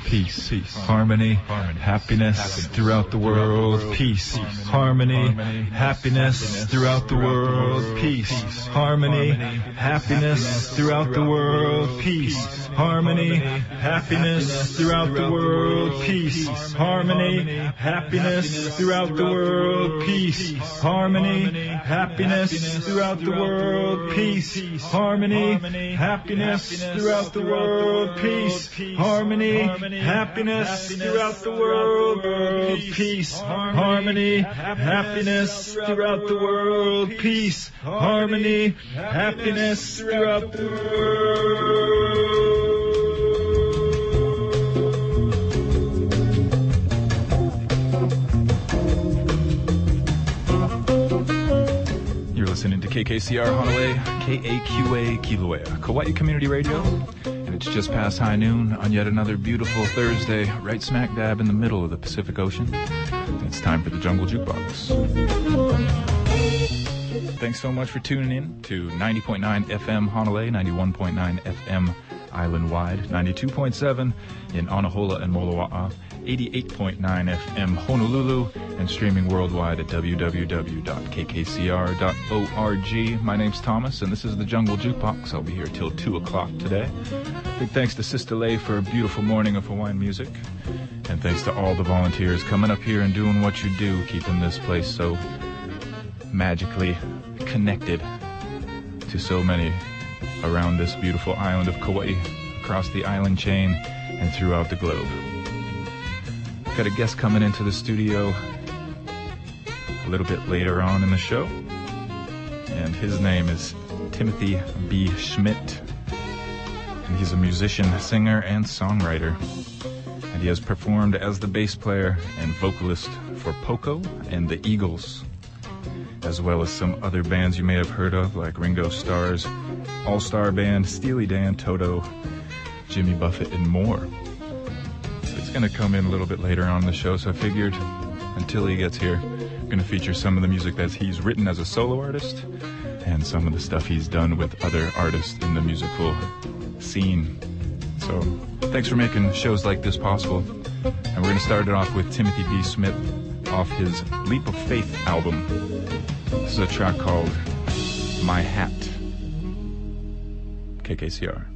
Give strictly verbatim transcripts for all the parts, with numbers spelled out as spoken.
peace, peace, harmony, harmony, happiness, happiness throughout the world, peace, harmony, happiness throughout the world, peace, harmony, happiness throughout the world, peace, harmony, happiness throughout the world, peace, harmony, happiness throughout the world, peace, harmony, happiness throughout the world, peace, harmony, happiness throughout the world, peace, harmony, happiness throughout the world, peace, harmony, happiness throughout the world, peace, harmony, happiness throughout the world. Listening to K K C R Honolulu, K A Q A Kilauea, Kauai Community Radio, and it's just past high noon on yet another beautiful Thursday, right smack dab in the middle of the Pacific Ocean. And it's time for the Jungle Jukebox. Thanks so much for tuning in to ninety point nine F M Honolulu, ninety-one point nine F M island-wide, ninety-two point seven in Anahola and Moloa'a, eighty-eight point nine F M Honolulu, and streaming worldwide at w w w dot k k c r dot org. My name's Thomas, and this is the Jungle Jukebox. I'll be here till two o'clock today. Big thanks to Sister Lay for a beautiful morning of Hawaiian music, and thanks to all the volunteers coming up here and doing what you do, keeping this place so magically connected to so many around this beautiful island of Kauai, across the island chain, and throughout the globe. Got a guest coming into the studio a little bit later on in the show, and his name is Timothy B. Schmidt, and he's a musician, singer, and songwriter, and he has performed as the bass player and vocalist for Poco and the Eagles, as well as some other bands you may have heard of, like Ringo Starr's All-Star Band, Steely Dan, Toto, Jimmy Buffett, and more. It's going to come in a little bit later on in the show, so I figured until he gets here, I'm going to feature some of the music that he's written as a solo artist and some of the stuff he's done with other artists in the musical scene. So thanks for making shows like this possible. And we're going to start it off with Timothy B. Schmidt off his Leap of Faith album. This is a track called My Hat. K K C R.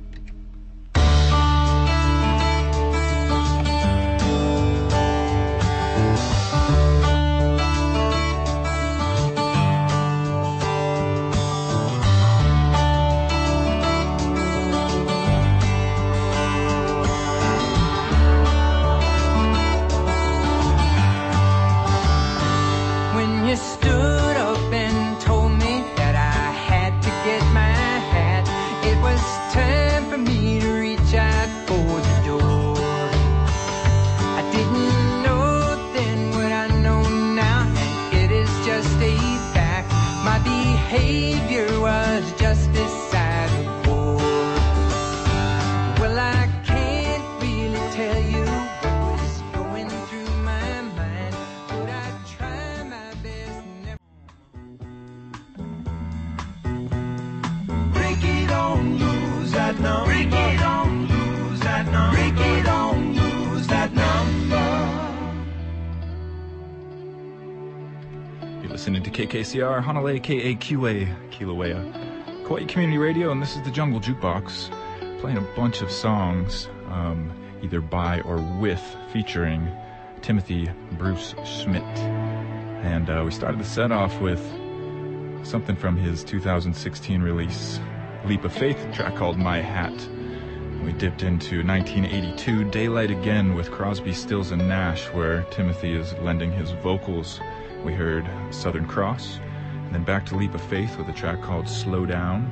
Listening to K K C R Honolulu, K A Q A Kilauea, Kauai Community Radio, and this is the Jungle Jukebox, playing a bunch of songs, um, either by or with, featuring Timothy Bruce Schmidt. And uh, we started the set off with something from his two thousand sixteen release, Leap of Faith, a track called My Hat. We dipped into nineteen eighty-two, Daylight Again with Crosby, Stills, and Nash, where Timothy is lending his vocals. We heard Southern Cross, and then back to Leap of Faith with a track called Slow Down,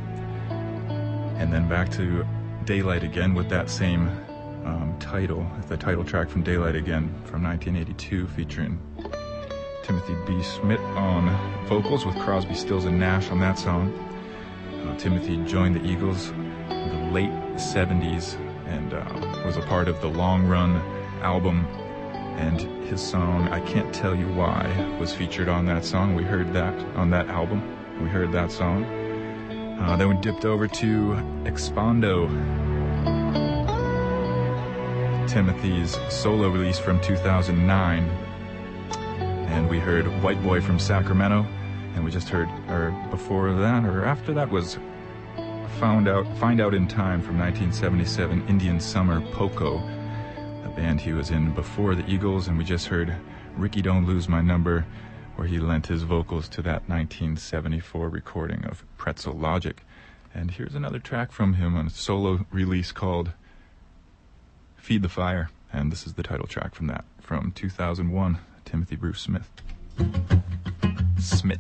and then back to Daylight Again with that same um, title, the title track from Daylight Again from nineteen eighty-two, featuring Timothy B. Schmidt on vocals with Crosby, Stills, and Nash on that song. Uh, Timothy joined the Eagles in the late seventies and uh, was a part of the Long Run album, and his song I Can't Tell You Why was featured on that song. We heard that on that album. We heard that song. Uh, then we dipped over to Expondo, Timothy's solo release from two thousand nine. And we heard White Boy from Sacramento. And we just heard, or before that, or after that was Found Out, Find Out in Time from nineteen seventy-seven, Indian Summer Poco, a band he was in before the Eagles. And we just heard Ricky Don't Lose My Number, where he lent his vocals to that nineteen seventy-four recording of Pretzel Logic. And here's another track from him on a solo release called Feed the Fire. And this is the title track from that, from two thousand one, Timothy Bruce Smith. Smith.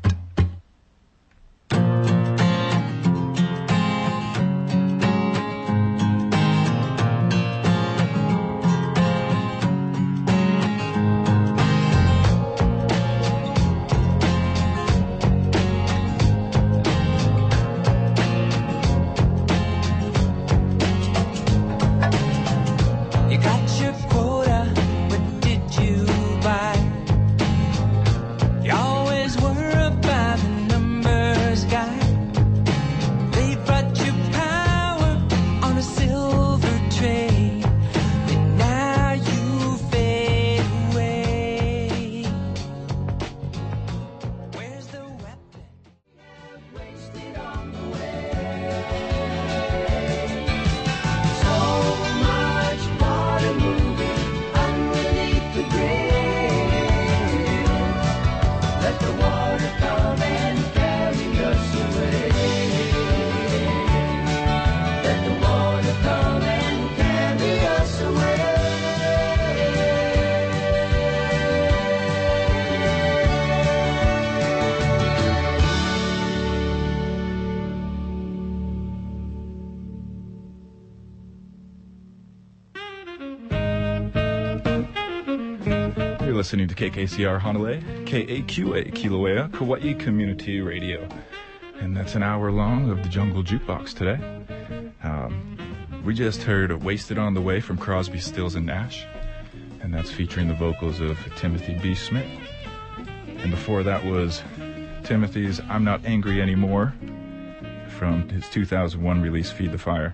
Listening to K K C R Honolulu, K A Q A Kilauea, Kauai Community Radio. And that's an hour long of the Jungle Jukebox today. Um, we just heard Wasted on the Way from Crosby, Stills and Nash. And that's featuring the vocals of Timothy B. Smith. And before that was Timothy's I'm Not Angry Anymore from his two thousand one release, Feed the Fire.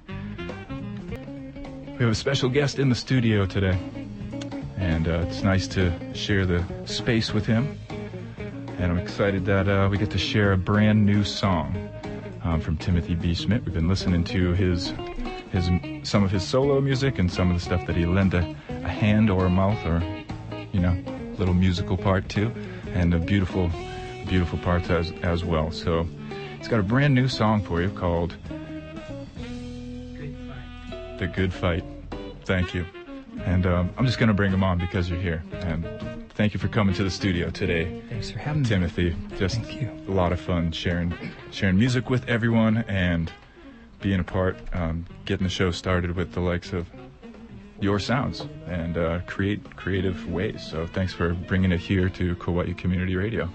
We have a special guest in the studio today. And uh, it's nice to share the space with him. And I'm excited that uh, we get to share a brand new song um, from Timothy B. Smith. We've been listening to his, his, some of his solo music and some of the stuff that he lent a, a hand or a mouth or, you know, little musical part to, and a beautiful, beautiful parts as, as well. So he's got a brand new song for you called Good Fight. The Good Fight. Thank you. And um, I'm just going to bring him on because you're here. And thank you for coming to the studio today. Thanks for having me. Timothy. Just Thank you. A lot of fun sharing sharing music with everyone and being a part, um, getting the show started with the likes of your sounds and uh, create creative ways. So thanks for bringing it here to Kauai Community Radio.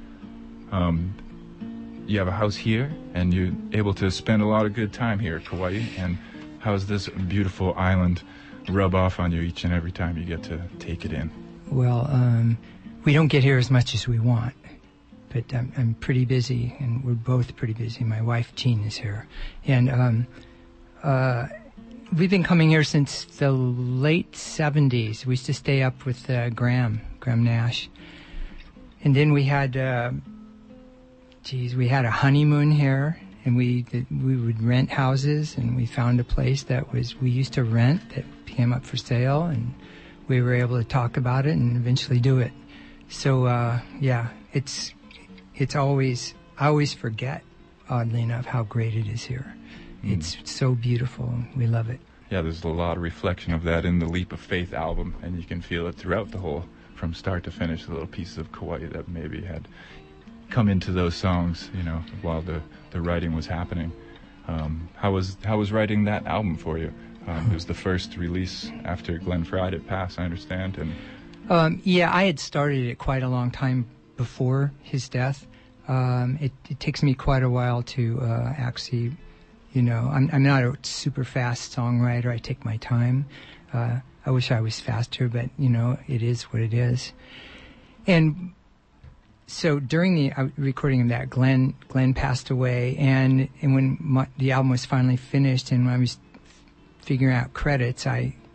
Um, you have a house here and you're able to spend a lot of good time here at Kauai. And how's this beautiful island rub off on you each and every time you get to take it in? Well, um, we don't get here as much as we want, but I'm, I'm pretty busy, and we're both pretty busy. My wife, Jean, is here. And um, uh, we've been coming here since the late seventies. We used to stay up with uh, Graham, Graham Nash. And then we had, uh, geez, we had a honeymoon here. And we we would rent houses, and we found a place that was we used to rent that came up for sale, and we were able to talk about it and eventually do it. So uh, yeah, it's it's always I always forget, oddly enough, how great it is here. Mm. It's so beautiful. We love it. Yeah, there's a lot of reflection of that in the Leap of Faith album, and you can feel it throughout the whole, from start to finish. The little pieces of Kauai that maybe had come into those songs, you know, while the, the writing was happening. Um, how was how was writing that album for you? Um, it was the first release after Glenn Frey had passed, I understand. And um, yeah, I had started it quite a long time before his death. Um, it, it takes me quite a while to uh, actually, you know, I'm, I'm not a super fast songwriter. I take my time. Uh, I wish I was faster, but, you know, it is what it is. And so during the uh, recording of that, Glenn Glenn passed away, and, and when my, the album was finally finished and when I was figuring out credits, I,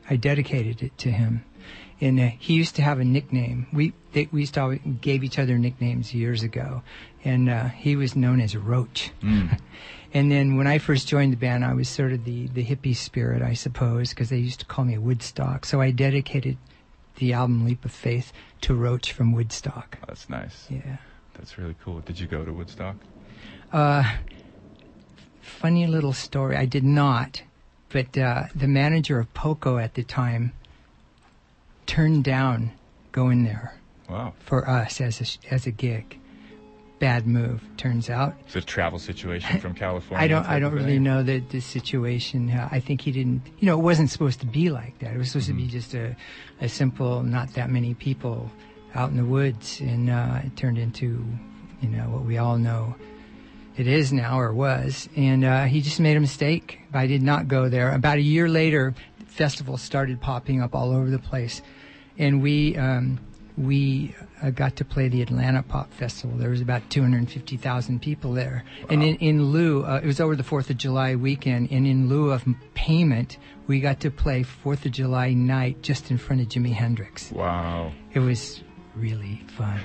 I dedicated it to him. And uh, he used to have a nickname. We they, we used to always, we gave each other nicknames years ago, and uh, he was known as Roach. Mm. And then when I first joined the band, I was sort of the, the hippie spirit, I suppose, because they used to call me Woodstock. So I dedicated the album Leap of Faith to Roach from Woodstock. Oh, that's nice. Yeah. That's really cool. Did you go to Woodstock? Uh, funny little story. I did not, but uh, the manager of Poco at the time turned down going there. Wow. For us as a, as a gig. Bad move, turns out. It's a travel situation from California. I don't. I don't really know the the situation. Uh, I think he didn't. You know, it wasn't supposed to be like that. It was supposed mm-hmm. to be just a, a simple, not that many people out in the woods, and uh, it turned into, you know, what we all know it is now or was. And uh, he just made a mistake. I did not go there. About a year later, festivals started popping up all over the place, and we. Um, we uh, got to play the Atlanta Pop Festival. There was about two hundred fifty thousand people there. Wow. And in, in lieu, uh, it was over the fourth of July weekend, and in lieu of payment, we got to play fourth of July night just in front of Jimi Hendrix. Wow. It was really fun.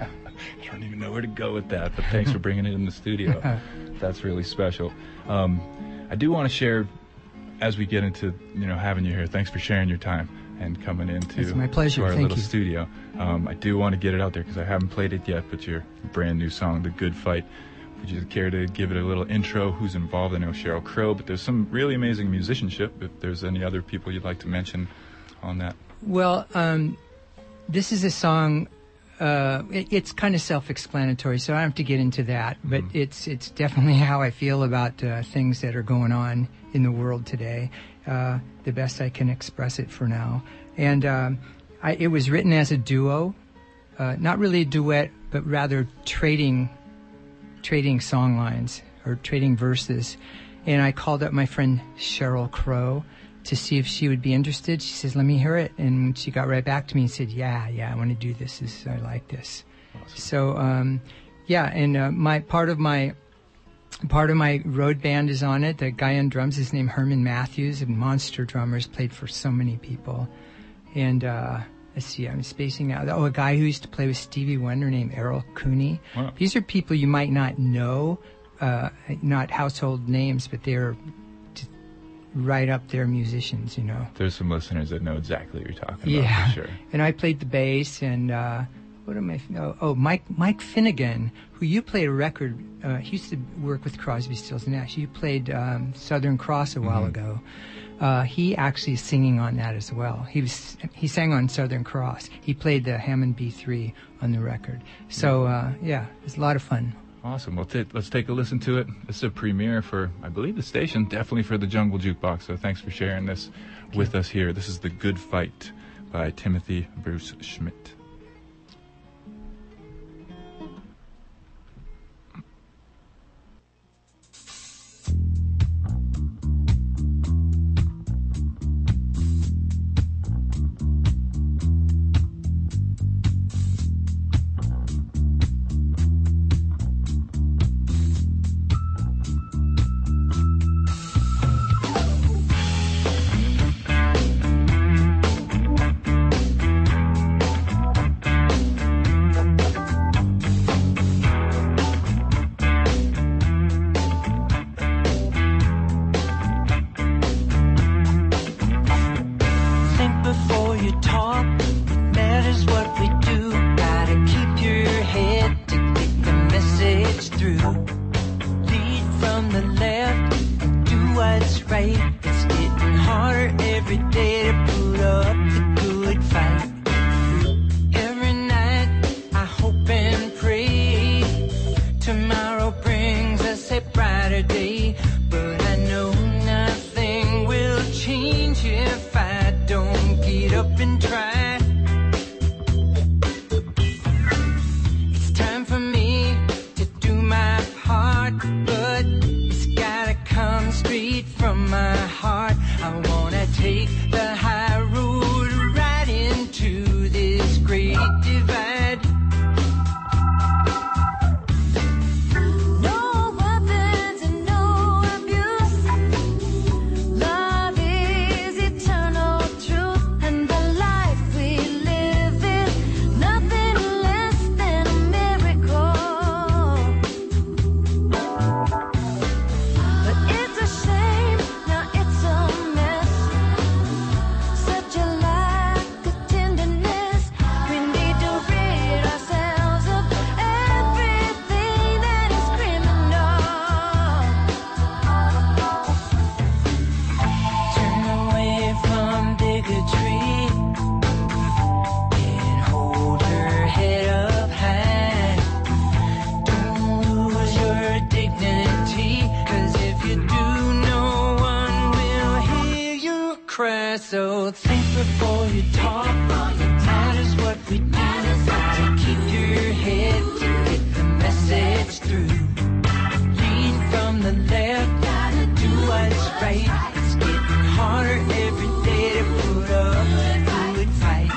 I don't even know where to go with that, but thanks for bringing it in the studio. That's really special. Um, I do want to share, as we get into, you know, having you here, thanks for sharing your time and coming into it's my pleasure. to our Thank little you. studio. Um, I do want to get it out there because I haven't played it yet, but your brand new song, The Good Fight. Would you care to give it a little intro? Who's involved? I know Sheryl Crow, but there's some really amazing musicianship. If there's any other people you'd like to mention on that. Well, um, this is a song, uh, it, it's kind of self-explanatory, so I don't have to get into that, but mm-hmm. it's it's definitely how I feel about uh, things that are going on in the world today. Uh, the best I can express it for now. And um, I, it was written as a duo, uh, not really a duet, but rather trading trading song lines or trading verses. And I called up my friend Sheryl Crow to see if she would be interested. She says, let me hear it. And she got right back to me and said, yeah, yeah, I want to do this. this I like this. Awesome. So, um, yeah, and uh, my part of my... Part of my road band is on it. The guy on drums is named Herman Matthews, a monster drummer, has played for so many people. And uh, let's see, I'm spacing out. Oh, a guy who used to play with Stevie Wonder named Errol Cooney. Wow. These are people you might not know, uh, not household names, but they're right up there musicians, you know. There's some listeners that know exactly what you're talking yeah. about, for sure. And I played the bass, and uh, what am I? Oh, oh, Mike Mike Finnegan, who you played a record. Uh, he used to work with Crosby, Stills and Nash. You played um, Southern Cross a while mm-hmm. ago. Uh, he actually is singing on that as well. He was he sang on Southern Cross. He played the Hammond B three on the record. So uh, yeah, it's a lot of fun. Awesome. Well, t- let's take a listen to it. This is a premiere for, I believe, the station, definitely for the Jungle Jukebox. So thanks for sharing this okay. with us here. This is The Good Fight by Timothy Bruce Schmidt. True. before you talk. Matters what we do. Gotta keep your head to get the message through. Lead from the left, gotta do what's right. It's getting harder every day to put up a good fight.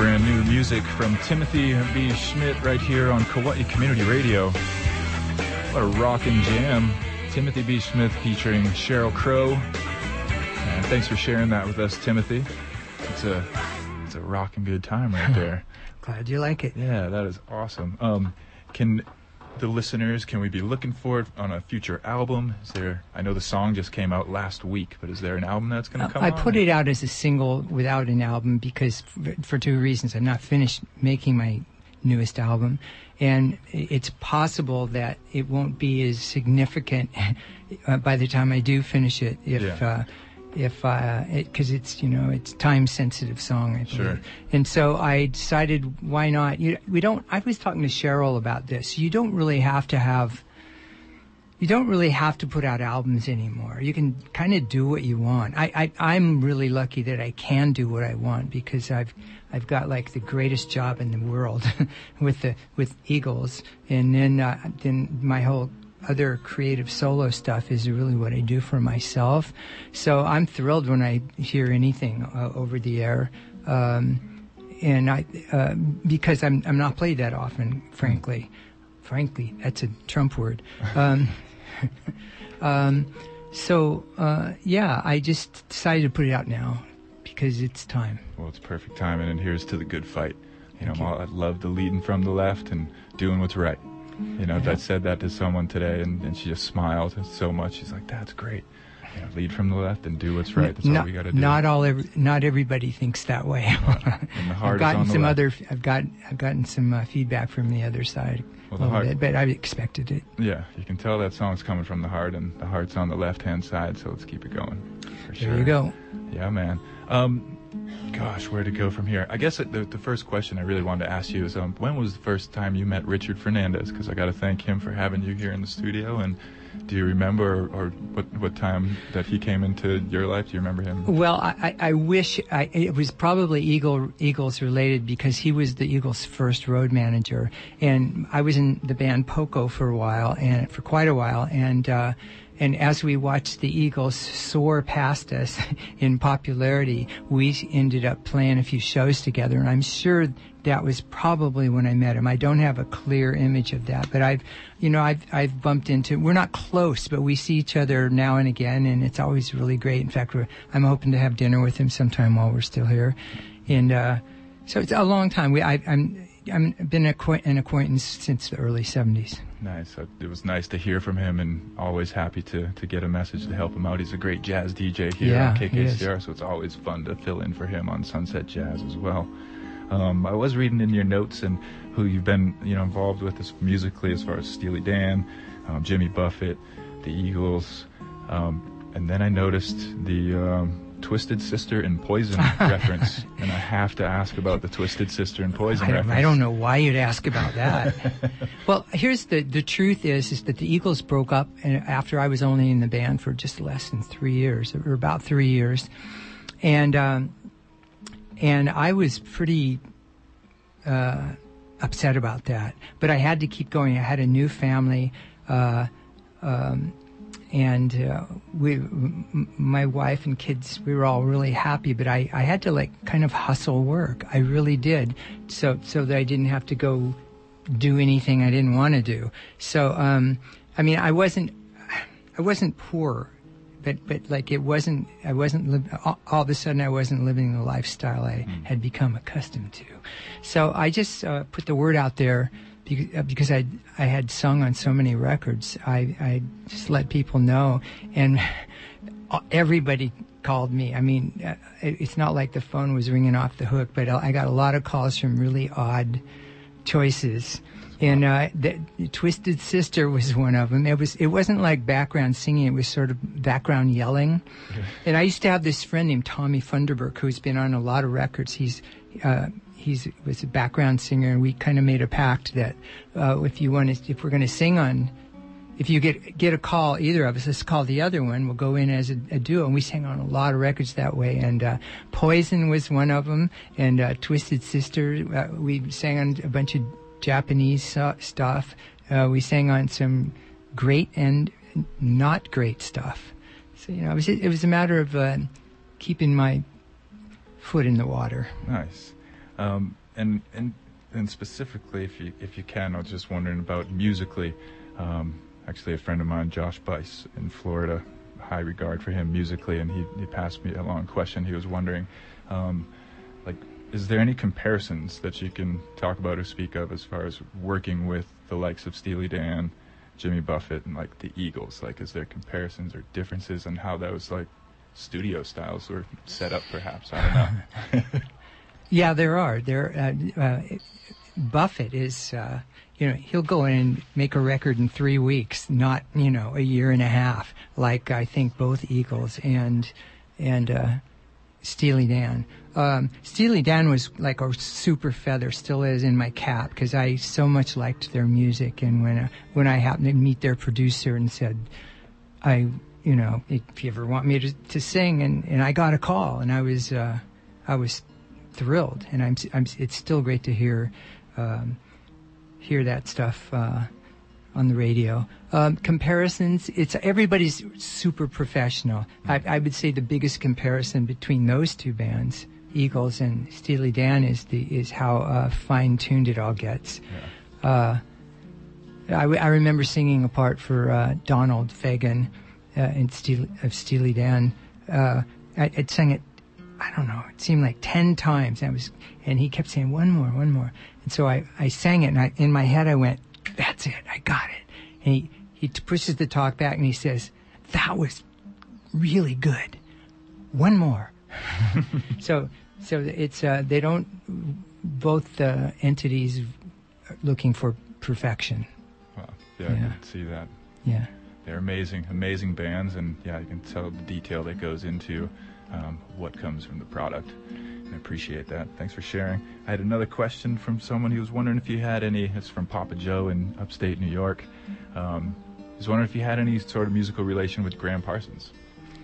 brand new music from Timothy B. Schmidt right here on Kauai Community Radio. What a rockin' jam. Timothy B. Schmidt featuring Sheryl Crow. And thanks for sharing that with us, Timothy. It's a it's a rockin' good time right there. Glad you like it. Yeah, that is awesome. Um, can the listeners, can we be looking for it on a future album? Is there, I know the song just came out last week, but is there an album that's going to come I out? put it out as a single without an album because f- for two reasons. I'm not finished making my newest album, and it's possible that it won't be as significant uh, by the time I do finish it if Yeah. uh, if uh because it, it's you know it's time sensitive song, I believe. Sure. And so I decided, why not? You, we don't I was talking to Sheryl about this. You don't really have to have you don't really have to put out albums anymore. You can kind of do what you want. I, I I'm really lucky that I can do what I want because I've I've got like the greatest job in the world with the with Eagles, and then uh, then my whole other creative solo stuff is really what I do for myself. So I'm thrilled when I hear anything uh, over the air, um, and I uh, because I'm I'm not played that often, frankly. Frankly, that's a Trump word. Um, um, so uh, yeah, I just decided to put it out now because it's time. Well, it's perfect timing, and here's to the good fight. You know, Thank you. I love the leading from the left and doing what's right. You know, Yeah. I said that to someone today, and, and she just smiled so much. She's like, "That's great. You know, lead from the left and do what's right. That's not, all we got to do." Not all, every, not everybody thinks that way. And the heart I've gotten is on the some left. other. I've got. I've gotten some uh, feedback from the other side Well, a the little heart- bit, but I expected it. Yeah, you can tell that song's coming from the heart, and the heart's on the left-hand side, so let's keep it going. For sure. There you go. Yeah, man. Um, gosh, where to go from here? I guess the, the first question I really wanted to ask you is, um, when was the first time you met Richard Fernandez? Because I got to thank him for having you here in the studio. And do you remember, or, or what what time that he came into your life? Do you remember him? Well, I, I I wish I, it was probably Eagle, Eagles related because he was the Eagles' first road manager, and I was in the band Poco for a while, and for quite a while, and uh, and as we watched the Eagles soar past us in popularity, we ended up playing a few shows together, and I'm sure that was probably when I met him. I don't have a clear image of that, but I've, you know, I've I've bumped into. We're not close, but we see each other now and again, and it's always really great. In fact, we're, I'm hoping to have dinner with him sometime while we're still here, and uh, so it's a long time. We I, I'm I'm been acquaint- an acquaintance since the early seventies. Nice. Uh, It was nice to hear from him, and always happy to, to get a message to help him out. He's a great jazz D J here Yeah, on K he K is. C R, so it's always fun to fill in for him on Sunset Jazz as well. Um, I was reading in your notes and who you've been, you know, involved with this musically, as far as Steely Dan, um, Jimmy Buffett, the Eagles, um, and then I noticed the um, Twisted Sister and Poison reference, and I have to ask about the Twisted Sister and Poison I don't, reference. I don't know why you'd ask about that. Well, here's the the truth is is that the Eagles broke up and after I was only in the band for just less than three years, or about three years, and um, and I was pretty uh, upset about that. But I had to keep going. I had a new family. Uh, um, And uh, we, m- my wife and kids, we were all really happy. But I, I had to like kind of hustle work. I really did, so so that I didn't have to go do anything I didn't want to do. So um, I mean, I wasn't, I wasn't poor, but but like it wasn't. I wasn't li- all, all of a sudden I wasn't living the lifestyle I Mm. had become accustomed to. So I just uh, put the word out there. Because I I had sung on so many records, I, I just let people know, and everybody called me. I mean, uh, it's not like the phone was ringing off the hook, but I got a lot of calls from really odd choices, and uh, the, the Twisted Sister was one of them. It was it wasn't like background singing; it was sort of background yelling. And I used to have this friend named Tommy Funderburk who's been on a lot of records. He's uh, He's was a background singer, and we kind of made a pact that uh, if you want to, if we're going to sing on, if you get get a call, either of us, let's call the other one. We'll go in as a, a duo, and we sang on a lot of records that way. And uh, Poison was one of them, and uh, Twisted Sister. Uh, we sang on a bunch of Japanese uh, stuff. Uh, we sang on some great and not great stuff. So you know, it was it was a matter of uh, keeping my foot in the water. Nice. Um, and and and specifically, if you if you can, I was just wondering about musically. Um, actually, a friend of mine, Josh Bice in Florida, high regard for him musically, and he, he passed me along a question. He was wondering, um, like, is there any comparisons that you can talk about or speak of as far as working with the likes of Steely Dan, Jimmy Buffett, and like the Eagles? Like, is there comparisons or differences in how those like studio styles were set up? Perhaps, I don't know. Yeah, there are. There, uh, uh, Buffett is, uh, you know, he'll go in and make a record in three weeks, not, you know, a year and a half, like I think both Eagles and and uh, Steely Dan. Um, Steely Dan was like a super feather, still is in my cap, because I so much liked their music. And when uh, when I happened to meet their producer and said, I, you know, if you ever want me to, to sing, and, and I got a call, and I was uh, I was thrilled, and I'm, I'm it's still great to hear um, hear that stuff uh, on the radio. Um, comparisons, it's everybody's super professional. I, I would say the biggest comparison between those two bands, Eagles and Steely Dan, is the is how uh, fine tuned it all gets. Yeah. Uh, I, I remember singing a part for uh, Donald Fagen uh, in Steely, of Steely Dan. Uh, I, I'd sang it, I don't know, it seemed like ten times. And I was, and he kept saying one more, one more. And so I, I sang it, and I, in my head I went, "That's it, I got it." And he he t- pushes the talk back and he says, "That was really good. One more." so so it's uh, they don't, both uh, entities are looking for perfection. Wow. Yeah, Yeah. I can see that. Yeah. They're amazing, amazing bands, and yeah, you can tell the detail that goes into um, what comes from the product. I appreciate that. Thanks for sharing. I had another question from someone who was wondering if you had any. It's from Papa Joe in upstate New York. Um, he was wondering if you had any sort of musical relation with Graham Parsons.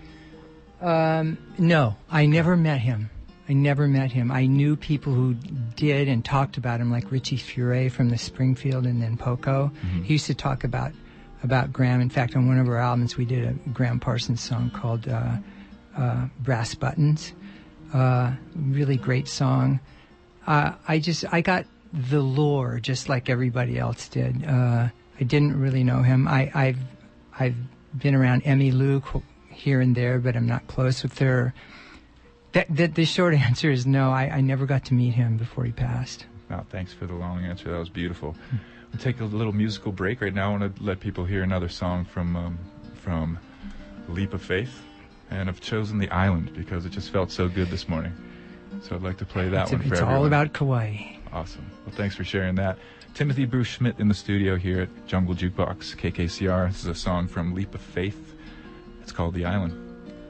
Um, no, I never met him. I never met him. I knew people who did and talked about him, like Richie Furay from the Springfield and then Poco. Mm-hmm. He used to talk about about Graham. In fact, on one of our albums, we did a Graham Parsons song called uh, uh, Brass Buttons. Uh, really great song. Uh, I just, I got the lore just like everybody else did. Uh, I didn't really know him. I, I've, I've been around Emmy Luke here and there, but I'm not close with her. That, that the short answer is no. I, I never got to meet him before he passed. No, thanks for the long answer. That was beautiful. We'll take a little musical break right now. I want to let people hear another song from um, from Leap of Faith. And I've chosen The Island because it just felt so good this morning. So I'd like to play that it's one a, for it's everyone. It's all about Kauai. Awesome. Well, thanks for sharing that. Timothy Bruce Schmidt in the studio here at Jungle Jukebox, K K C R. This is a song from Leap of Faith. It's called The Island.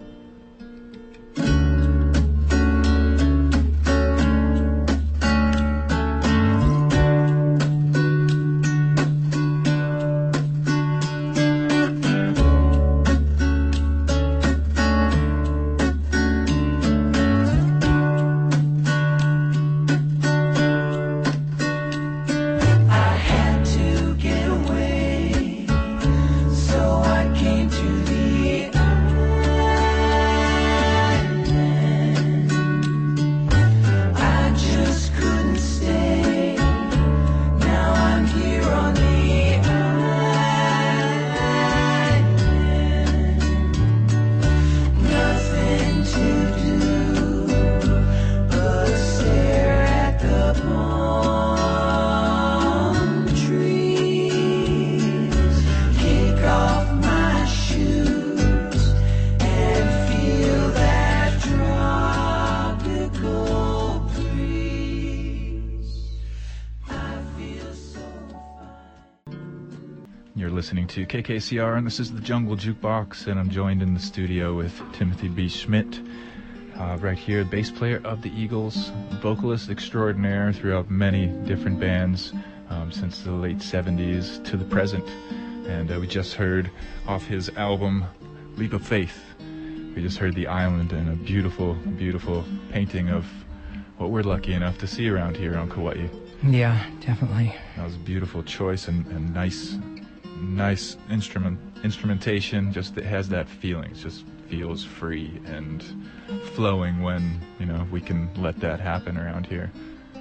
Listening to K K C R, and this is the Jungle Jukebox, and I'm joined in the studio with Timothy B. Schmidt, uh, right here, bass player of the Eagles, vocalist extraordinaire throughout many different bands um, since the late seventies to the present. And uh, we just heard off his album Leap of Faith, we just heard The Island, and a beautiful, beautiful painting of what we're lucky enough to see around here on Kauai. Yeah, definitely. That was a beautiful choice and, and nice nice instrument instrumentation. Just it has that feeling. It just feels free and flowing when, you know, we can let that happen around here.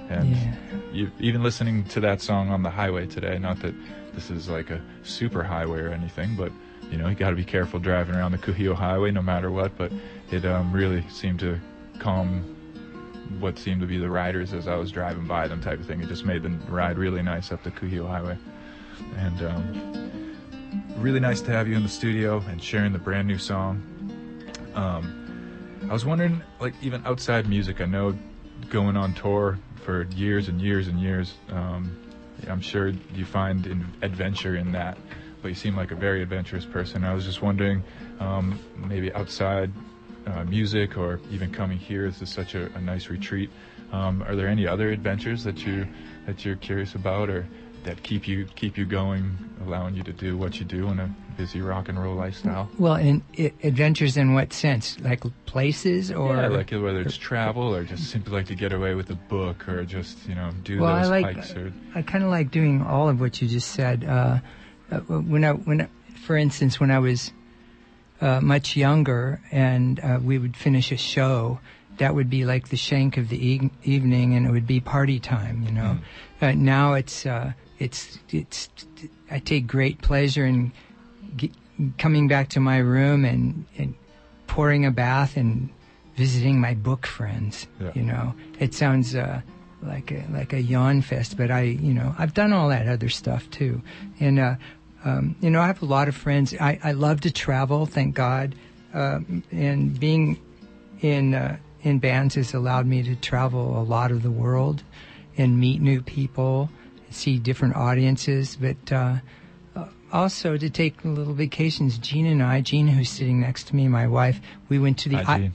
And Yeah. you, even listening to that song on the highway today, not that this is like a super highway or anything, but you know, you got to be careful driving around the Kuhio Highway no matter what, but it um, really seemed to calm what seemed to be the riders as I was driving by them type of thing. It just made the ride really nice up the Kuhio Highway. And um, really nice to have you in the studio and sharing the brand new song. Um, I was wondering, like, even outside music, I know going on tour for years and years and years, um, I'm sure you find in adventure in that, but you seem like a very adventurous person. I was just wondering, um, maybe outside uh, music or even coming here, this is such a, a nice retreat. Um, are there any other adventures that you that you're curious about, or that keep you keep you going, allowing you to do what you do in a busy rock and roll lifestyle? Well, in I- adventures in what sense? Like places, or Yeah, like whether it's travel or just simply like to get away with a book, or just, you know, do well, those I like, hikes. Or I kind of like doing all of what you just said. Uh, uh, when I, when, I, for instance, when I was uh, much younger, and uh, we would finish a show, that would be like the shank of the e- evening, and it would be party time. You know, mm. uh, now it's uh, it's it's. I take great pleasure in g- coming back to my room and, and pouring a bath and visiting my book friends. Yeah. You know, it sounds uh, like a, like a yawn fest, but I, you know, I've done all that other stuff too. And, uh, um, you know, I have a lot of friends. I, I love to travel, thank God. Uh, and being in, uh, in bands has allowed me to travel a lot of the world and meet new people, see different audiences, but, uh, also to take little vacations. Jean and I, Jean, who's sitting next to me, my wife, we went to the Hi,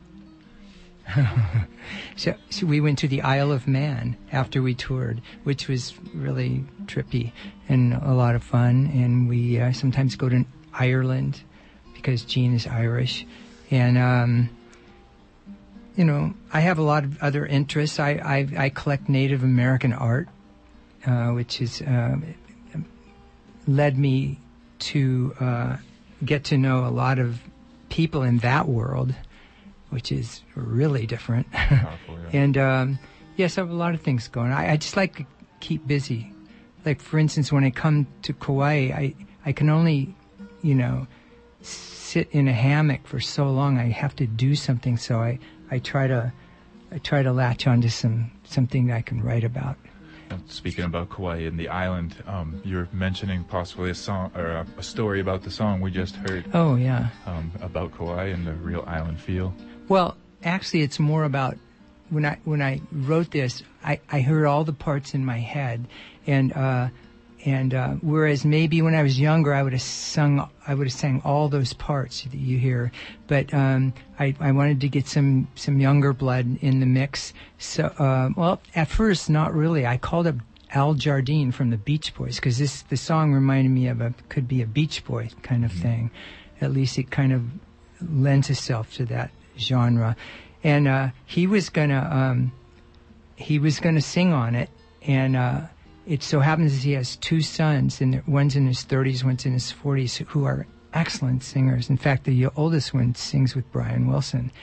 I- so, so we went to the Isle of Man after we toured, which was really trippy and a lot of fun. And we uh, sometimes go to Ireland because Jean is Irish. And, um, you know, I have a lot of other interests. I, I, I collect Native American art, uh, which is... Uh, led me to uh, get to know a lot of people in that world, which is really different. Powerful, yeah. And um, yes, I have a lot of things going. I, I just like to keep busy. Like, for instance, when I come to Kauai, I, I can only, you know, sit in a hammock for so long. I have to do something, so I, I try to I try to latch onto some something that I can write about. Speaking about Kauai and the island, um, you're mentioning possibly a song or a, a story about the song we just heard. Oh, yeah. Um, about Kauai and the real island feel. Well, actually, it's more about when I when I wrote this, I, I heard all the parts in my head, and uh, and uh, whereas maybe when I was younger, I would have sung I would have sang all those parts that you hear, but um, I I wanted to get some some younger blood in the mix. So uh, well, at first, not really. I called up Al Jardine from the Beach Boys because this the song reminded me of a could be a Beach Boy kind of mm-hmm. thing. At least it kind of lends itself to that genre, and uh, he was gonna um, he was gonna sing on it, and. Uh, It so happens he has two sons, and one's in his thirties, one's in his forties, who are excellent singers. In fact, the oldest one sings with Brian Wilson.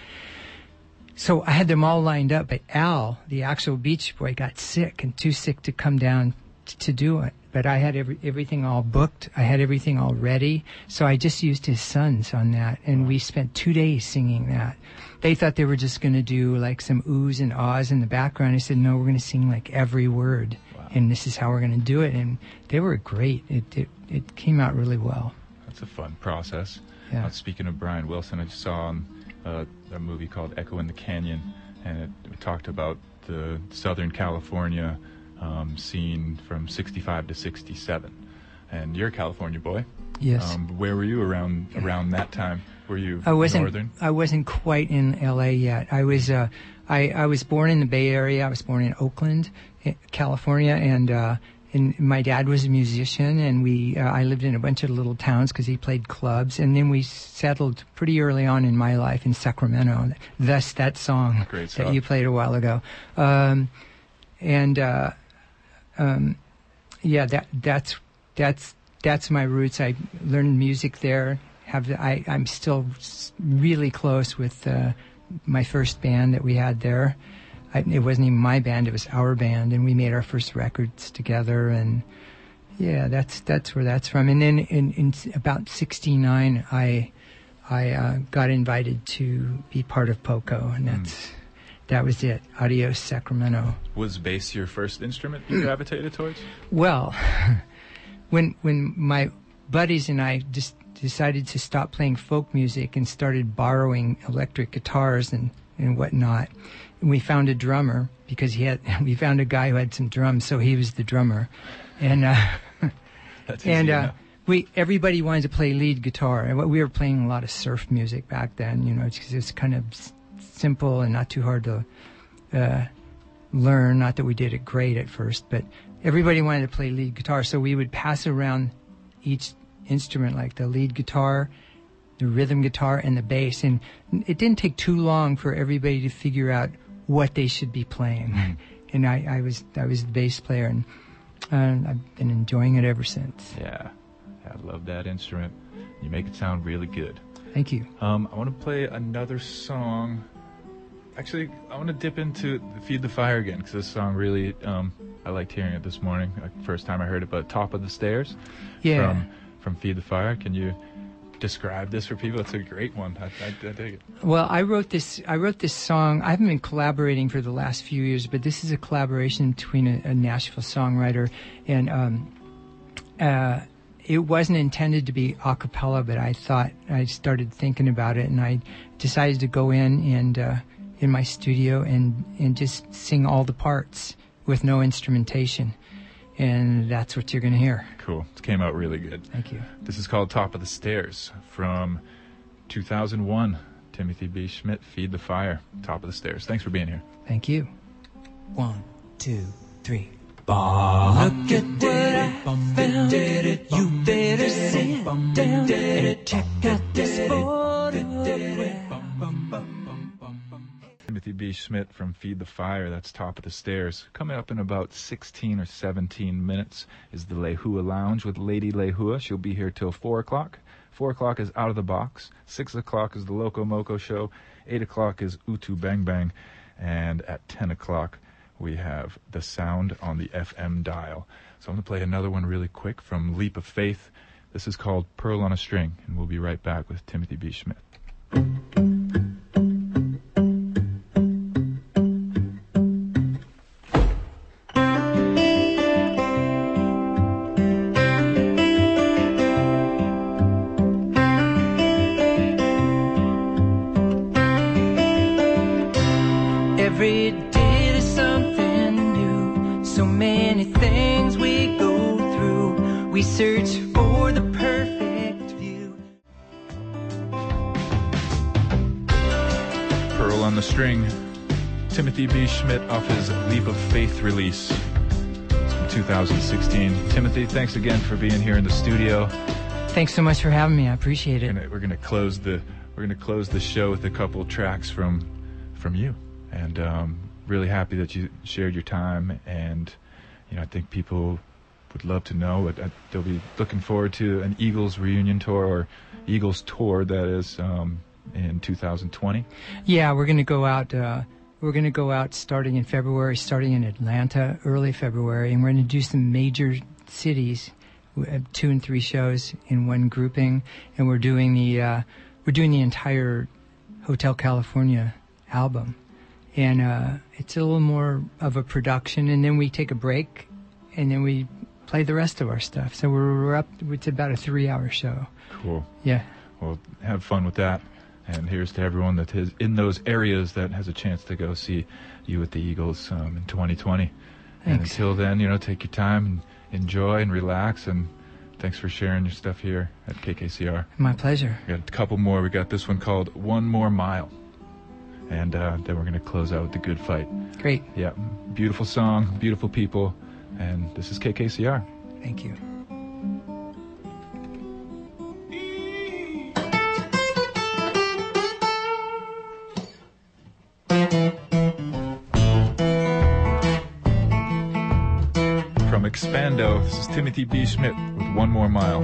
So I had them all lined up, but Al, the actual Beach Boy, got sick and too sick to come down t- to do it. But I had every, everything all booked. I had everything all ready. So I just used his sons on that, and we spent two days singing that. They thought they were just going to do like some oohs and ahs in the background. I said, no, we're going to sing like every word. And this is how we're going to do it. And they were great. It, it it came out really well. That's a fun process. Yeah. Uh, speaking of Brian Wilson, I just saw um, uh, a movie called Echo in the Canyon, and it, it talked about the Southern California um, scene from sixty-five to sixty-seven. And you're a California boy. Yes. Um, where were you around around that time? Were you I wasn't, northern? I wasn't quite in L A yet. I was uh, I, I was born in the Bay Area. I was born in Oakland, California, and uh, and my dad was a musician, and we uh, I lived in a bunch of little towns because he played clubs, and then we settled pretty early on in my life in Sacramento. Thus, that song Great that song. you played a while ago, um, and uh, um, yeah, that that's that's that's my roots. I learned music there. Have I? I'm still really close with uh, my first band that we had there. I, it wasn't even my band; it was our band, and we made our first records together. And yeah, that's that's where that's from. And then in, in about sixty-nine, I I uh, got invited to be part of Poco, and that's mm. that was it. Adios, Sacramento. Was bass your first instrument you gravitated towards? Well, when when my buddies and I just decided to stop playing folk music and started borrowing electric guitars and, and whatnot, and we found a drummer because he had. We found a guy who had some drums, so he was the drummer, and uh, That's and easy uh, enough. we everybody wanted to play lead guitar, and we were playing a lot of surf music back then. You know, it's, it's kind of s- simple and not too hard to uh, learn. Not that we did it great at first, but everybody wanted to play lead guitar, so we would pass around each instrument, like the lead guitar, the rhythm guitar, and the bass. And it didn't take too long for everybody to figure out what they should be playing. Mm. And I, I was I was the bass player, and uh, I've been enjoying it ever since. Yeah, I love that instrument. You make it sound really good. Thank you. Um, I want to play another song. Actually, I want to dip into Feed the Fire again, because this song really, um, I liked hearing it this morning. Like, first time I heard it, but Top of the Stairs. Yeah. From, from Feed the Fire. Can you describe this for people? It's a great one. I, I, I dig it. Well, I wrote this. I wrote this song. I haven't been collaborating for the last few years, but this is a collaboration between a, a Nashville songwriter and. Um, uh, It wasn't intended to be a cappella, but I thought, I started thinking about it, and I decided to go in and uh, in my studio and, and just sing all the parts with no instrumentation. And that's what you're going to hear. Cool. It came out really good. Thank you. This is called Top of the Stairs from two thousand one. Timothy B. Schmidt, Feed the Fire, Top of the Stairs. Thanks for being here. Thank you. One, two, three. Look at what I found. You better sit down and check out this photograph. Timothy B. Schmidt from Feed the Fire, that's Top of the Stairs. Coming up in about sixteen or seventeen minutes is the Lehua Lounge with Lady Lehua. She'll be here till four o'clock. four o'clock is Out of the Box. six o'clock is the Loco Moco Show. eight o'clock is Utu Bang Bang. And at ten o'clock, we have The Sound on the F M dial. So I'm going to play another one really quick from Leap of Faith. This is called Pearl on a String, and we'll be right back with Timothy B. Schmidt. Every day there's something new. So many things we go through. We search for the perfect view. Pearl on the String. Timothy B. Schmidt off his Leap of Faith release from two thousand sixteen. Timothy, thanks again for being here in the studio. Thanks so much for having me. I appreciate it. We're gonna, we're gonna close the we're gonna close the show with a couple tracks from from you. And um, really happy that you shared your time, and you know I think people would love to know. But they'll be looking forward to an Eagles reunion tour, or Eagles tour, that is, um, in two thousand twenty. Yeah, we're going to go out. Uh, we're going to go out starting in February, starting in Atlanta, early February, and we're going to do some major cities, two and three shows in one grouping, and we're doing the uh, we're doing the entire Hotel California album. And uh, it's a little more of a production, and then we take a break, and then we play the rest of our stuff. So we're, we're up, it's about a three-hour show. Cool. Yeah. Well, have fun with that. And here's to everyone that is in those areas that has a chance to go see you with the Eagles um, in twenty twenty. Thanks. And until then, you know, take your time and enjoy and relax. And thanks for sharing your stuff here at K K C R. My pleasure. We got a couple more. We got this one called One More Mile. And uh, then we're going to close out with The Good Fight. Great. Yeah, beautiful song, beautiful people, and this is K K C R. Thank you. From Expando, this is Timothy B. Schmidt with One More Mile.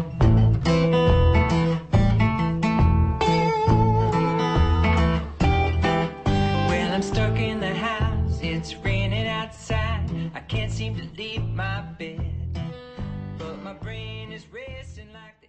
Well, I'm stuck in the house. It's I can't seem to leave my bed, but my brain is racing like